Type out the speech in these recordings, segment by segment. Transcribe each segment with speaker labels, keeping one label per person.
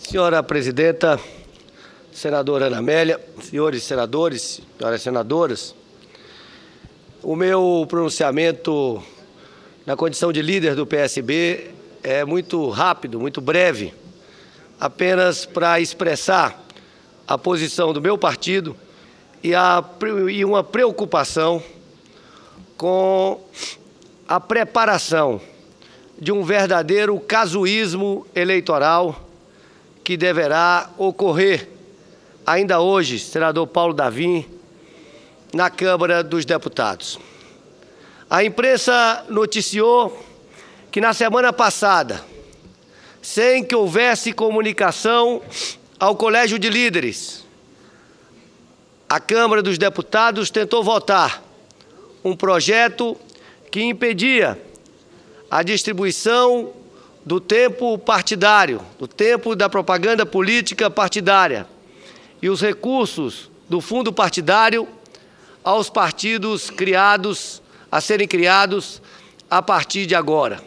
Speaker 1: Senhora Presidenta, Senadora Ana Amélia, senhores senadores, senhoras senadoras, o meu pronunciamento na condição de líder do PSB é muito rápido, muito breve, apenas para expressar a posição do meu partido e uma preocupação com a preparação de um verdadeiro casuísmo eleitoral que deverá ocorrer ainda hoje, senador Paulo Davim, na Câmara dos Deputados. A imprensa noticiou que na semana passada, sem que houvesse comunicação ao Colégio de Líderes, a Câmara dos Deputados tentou votar um projeto que impedia a distribuição do tempo partidário, do tempo da propaganda política partidária e os recursos do fundo partidário aos partidos a serem criados a partir de agora.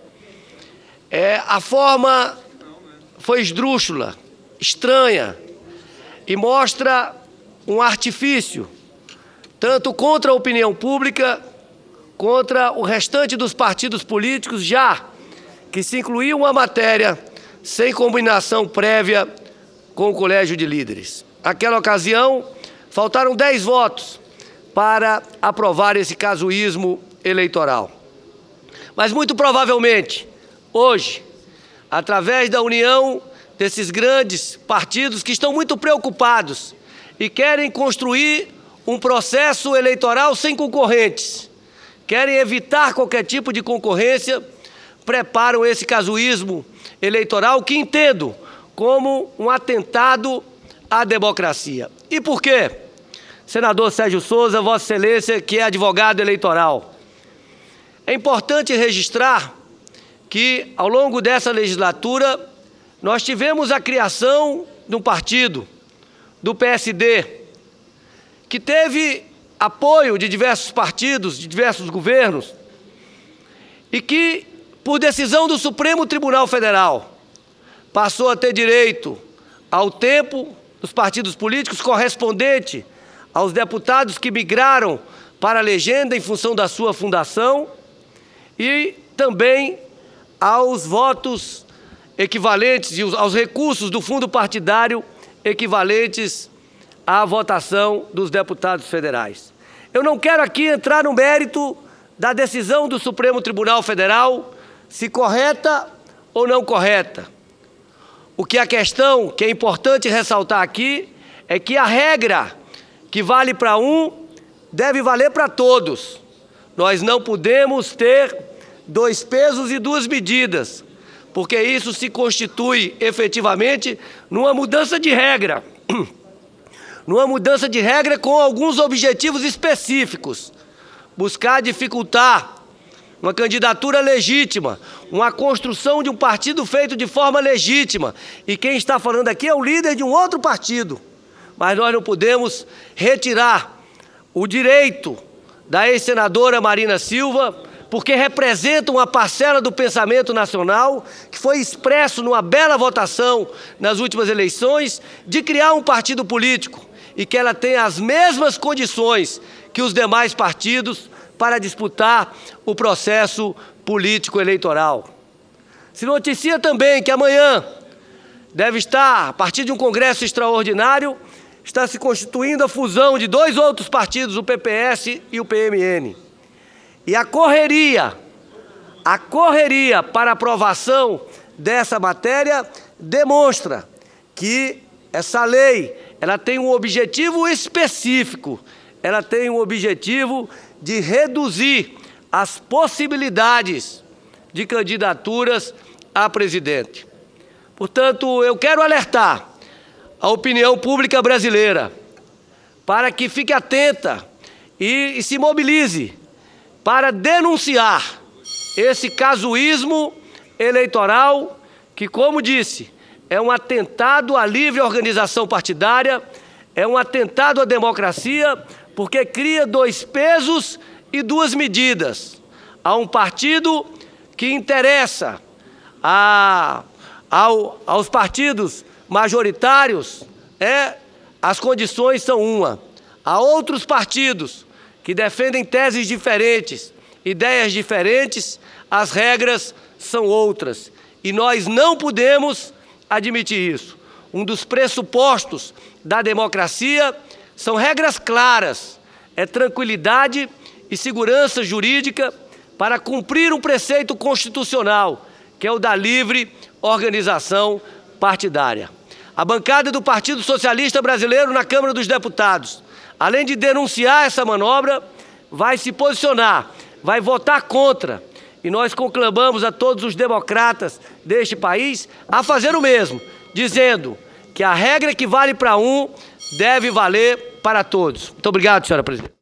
Speaker 1: A forma foi esdrúxula, estranha e mostra um artifício, tanto contra a opinião pública, contra o restante dos partidos políticos, já que se incluiu uma matéria sem combinação prévia com o Colégio de Líderes. Naquela ocasião, faltaram 10 votos para aprovar esse casuísmo eleitoral. Mas, muito provavelmente, hoje, através da união desses grandes partidos que estão muito preocupados e querem construir um processo eleitoral sem concorrentes, querem evitar qualquer tipo de concorrência, preparam esse casuísmo eleitoral que entendo como um atentado à democracia. E por quê? Senador Sérgio Souza, Vossa Excelência, que é advogado eleitoral, é importante registrar que, ao longo dessa legislatura, nós tivemos a criação de um partido, do PSD, que teve apoio de diversos partidos, de diversos governos, e que, por decisão do Supremo Tribunal Federal, passou a ter direito ao tempo dos partidos políticos correspondente aos deputados que migraram para a legenda em função da sua fundação e também aos votos equivalentes e aos recursos do fundo partidário equivalentes à votação dos deputados federais. Eu não quero aqui entrar no mérito da decisão do Supremo Tribunal Federal, se correta ou não correta. A questão que é importante ressaltar aqui é que a regra que vale para um deve valer para todos. Nós não podemos ter dois pesos e duas medidas, porque isso se constitui efetivamente numa mudança de regra. Numa mudança de regra com alguns objetivos específicos. Buscar dificultar uma candidatura legítima, uma construção de um partido feito de forma legítima. E quem está falando aqui é o líder de um outro partido. Mas nós não podemos retirar o direito da ex-senadora Marina Silva, porque representa uma parcela do pensamento nacional que foi expresso numa bela votação nas últimas eleições de criar um partido político e que ela tenha as mesmas condições que os demais partidos para disputar o processo político eleitoral. Se noticia também que amanhã deve estar, a partir de um congresso extraordinário, está se constituindo a fusão de dois outros partidos, o PPS e o PMN. E a correria para aprovação dessa matéria demonstra que essa lei, ela tem um objetivo específico, ela tem um objetivo de reduzir as possibilidades de candidaturas a presidente. Portanto, eu quero alertar a opinião pública brasileira para que fique atenta e se mobilize para denunciar esse casuísmo eleitoral que, como disse, é um atentado à livre organização partidária, é um atentado à democracia, porque cria dois pesos e duas medidas. Há um partido que interessa a aos partidos majoritários, as condições são uma. A outros partidos que defendem teses diferentes, ideias diferentes, as regras são outras. E nós não podemos admitir isso. Um dos pressupostos da democracia são regras claras, tranquilidade e segurança jurídica para cumprir um preceito constitucional, que é o da livre organização partidária. A bancada do Partido Socialista Brasileiro na Câmara dos Deputados, além de denunciar essa manobra, vai se posicionar, vai votar contra. E nós conclamamos a todos os democratas deste país a fazer o mesmo, dizendo que a regra que vale para um deve valer para todos. Muito obrigado, senhora presidente.